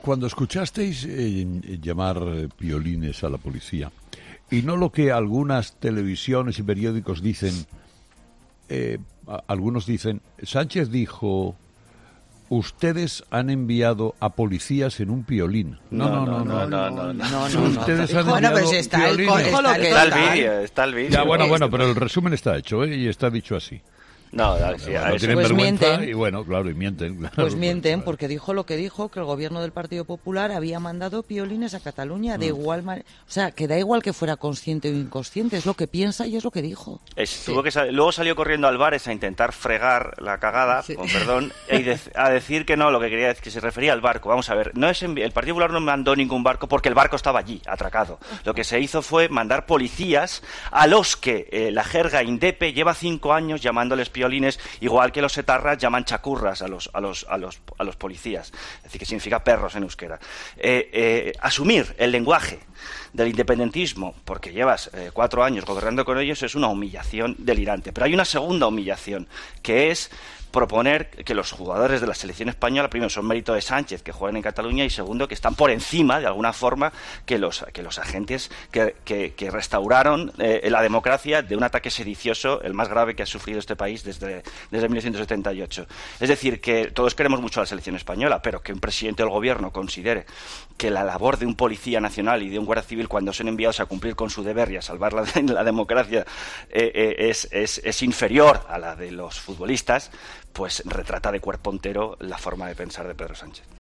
Cuando escuchasteis llamar piolines a la policía, y no lo que algunas televisiones y periódicos dicen, algunos dicen, Sánchez dijo, ustedes han enviado a policías en un piolín. No. Ustedes han bueno, pero si está el vídeo, está el vídeo. Ya, bueno, pero el resumen está hecho, y está dicho así. No, tienen pues vergüenza mienten. y bueno, claro, y mienten. Claro, pues mienten, porque dijo lo que dijo, que el gobierno del Partido Popular había mandado piolines a Cataluña de igual manera. O sea, que da igual que fuera consciente o inconsciente, es lo que piensa y es lo que dijo. Luego salió corriendo a Álvarez a intentar fregar la cagada, con perdón, a decir que no, lo que quería decir, que se refería al barco. Vamos a ver, el Partido Popular no mandó ningún barco porque el barco estaba allí, atracado. Lo que se hizo fue mandar policías a los que la jerga Indepe lleva 5 años llamándoles piolines, igual que los etarras llaman chacurras a los policías, es decir, que significa perros en euskera. Asumir el lenguaje del independentismo porque llevas 4 años gobernando con ellos es una humillación delirante. Pero hay una segunda humillación, que es proponer que los jugadores de la selección española, primero, son mérito de Sánchez, que juegan en Cataluña, y segundo, que están por encima, de alguna forma, que los agentes que restauraron la democracia de un ataque sedicioso, el más grave que ha sufrido este país desde 1978. Es decir, que todos queremos mucho a la selección española, pero que un presidente del gobierno considere que la labor de un policía nacional y de un guardia civil, cuando son enviados a cumplir con su deber y a salvar la democracia, es inferior a la de los futbolistas, pues retrata de cuerpo entero la forma de pensar de Pedro Sánchez.